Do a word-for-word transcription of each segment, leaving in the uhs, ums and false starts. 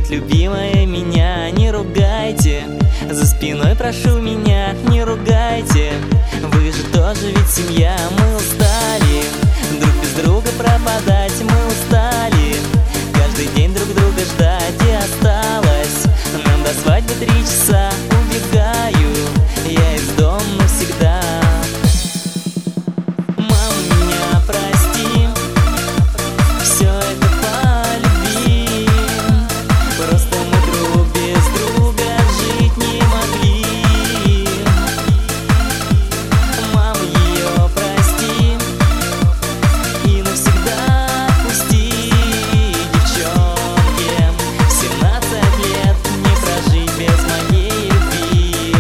Нет, любимая, меня не ругайте, за спиной прошу меня, не ругайте. Вы же тоже ведь семья, мы устали друг без друга пропадать, мы устали каждый день друг друга ждать. И осталось нам до свадьбы три часа, убегаю я из дома навсегда. Мама, меня прости, все это по любви, просто мы друг без друга жить не могли. Мама, ее прости и навсегда отпусти. Девчонке в семнадцать лет не прожить без моей любви.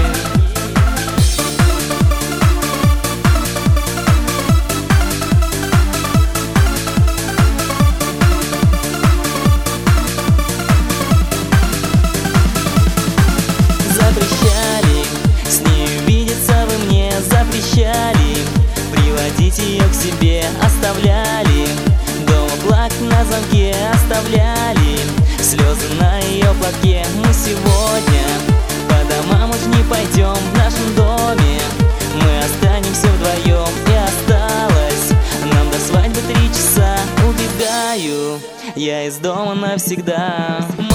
Запрещали с ней видеться, вы мне запрещали приводить ее к себе, оставляли дома плакать на замке, оставляли слезы на ее платке. Мы сегодня по домам уж не пойдем, в нашем доме мы останемся вдвоем. И осталось нам до свадьбы три часа, убегаю я из дома навсегда.